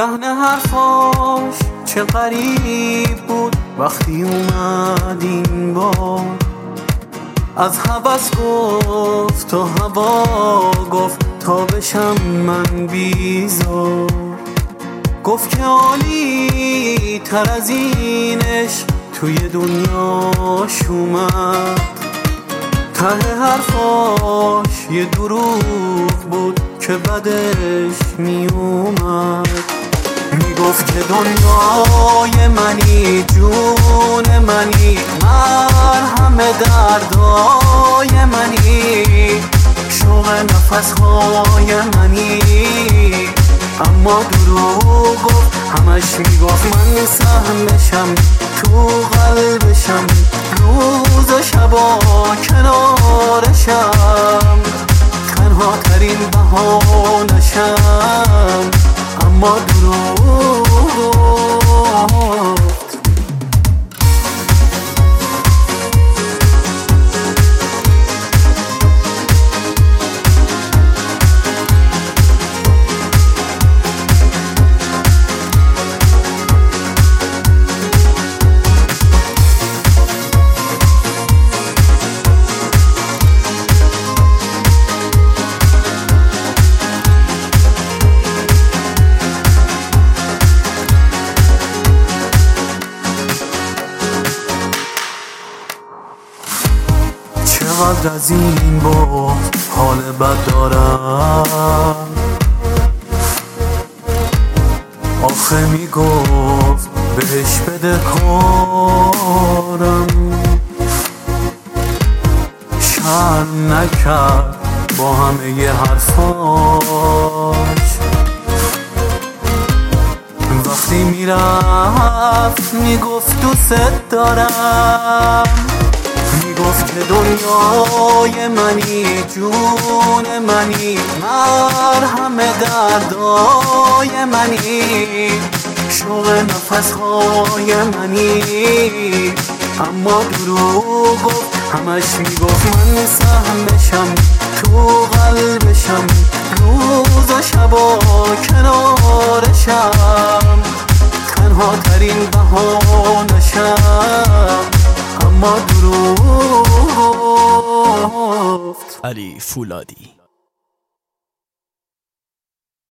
لحن حرفاش چه غریب بود وقتی اومد این بار. از هوس گفت تا هوا گفت تا بشم من بیزار. گفت که عالی تر از اینش توی دنیاش اومد. ته حرفاش یه دروغ بود که بدش می اومد. میگفت که دنیای منی، جون منی، مرهم دردای منی، شوق نفسهای منی. اما دروغ گفت، همش میگفت من سهم بشم تو قلبشم، روز و شبا کنارشم، تنها ترین بهانشم. اما دروغ چقدر از این بود حال بد دارم. آخه میگفت بهش بده کارم، شرم نکرد با همه ی حرفاش. وقتی میرفت میگفت دوست دارم. میگفت که دنیای منی، جون منی، مرهم دردای منی، شوق نفسهای منی. اما دروغ گفت، همش میگفت من سهم بشم تو قلبشم، روز و شبا کنارشم، تنها ترین بهانشم. اما دروغ علی فولادی.